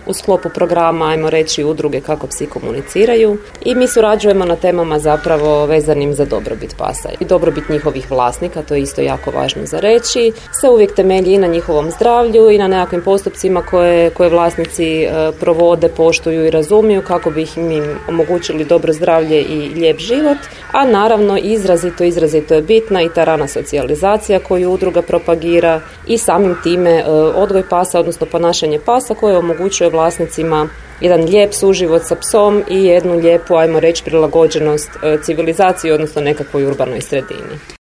u sklopu programa, ajmo reći, udruge kako psi komuniciraju i mi surađujemo na temama zapravo vezanim za dobrobit pasa i dobrobit njihovih vlasnika, to je isto jako važno za reći. Se uvijek temelji i na njihovom zdravlju i na nekakvim postupcima koje vlasnici provode, poštuju i razumiju kako bi im omogućili dobro zdravlje i lijep život, a naravno izrazito je bitna i ta rana socijalizacija koju udruga propagira i samim time odgoj pasa, odnosno ponašanje pasa koje omogućuje vlasnicima jedan lijep suživot sa psom i jednu lijepu, ajmo reći, prilagođenost civilizaciji, odnosno nekakvoj urbanoj sredini.